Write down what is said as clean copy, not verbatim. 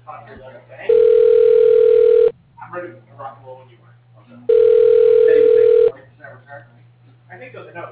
I'm ready to rock and roll when you are. I think so. No.